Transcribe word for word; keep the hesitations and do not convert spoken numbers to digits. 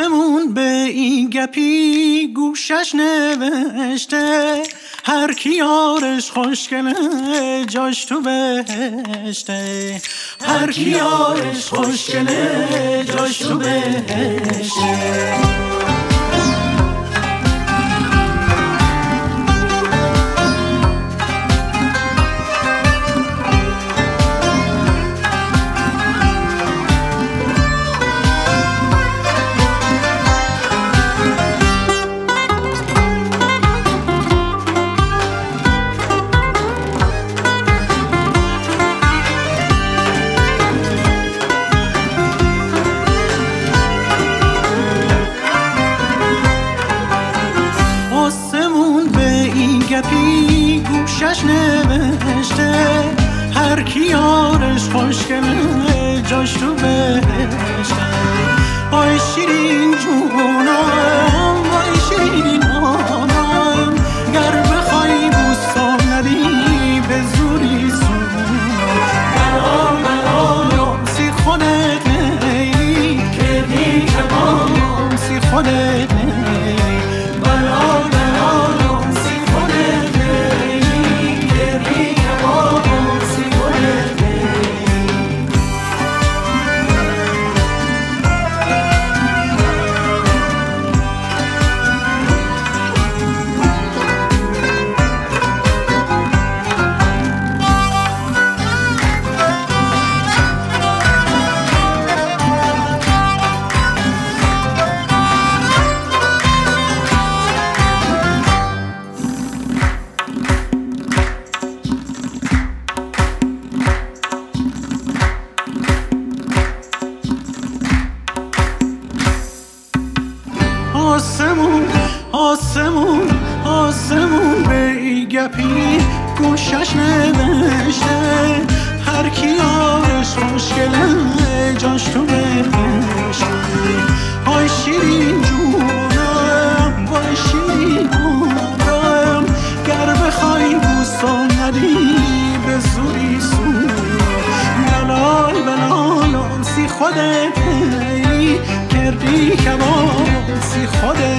آسمون به این گپی گوشش نوشته، هر کی یارش خوشگله جاش تو بهشته، هر کی یارش خوشگله جاش تو بهشته. گپی گوشش نوشته، هر کی یارش خوشگله جاش تو بهشته. وای شیرین جونم وای شیرین آنم، گر بخوای بوسم ندی به زوری سونم. بلا بلا سی خودت نیلی کردی کمام سی خودت نیلی. بلا بلا آسمون آسمون آسمون به ای گپی گوشش نوشته، هر کی یارش خوشگله جاش تو بهشته. وای شیرین جونم وای شیرین آنم، گر بخوای بوسم ندی به زوری سونم. بلال بلال سی خودت نیلی کردی کمال سی خودت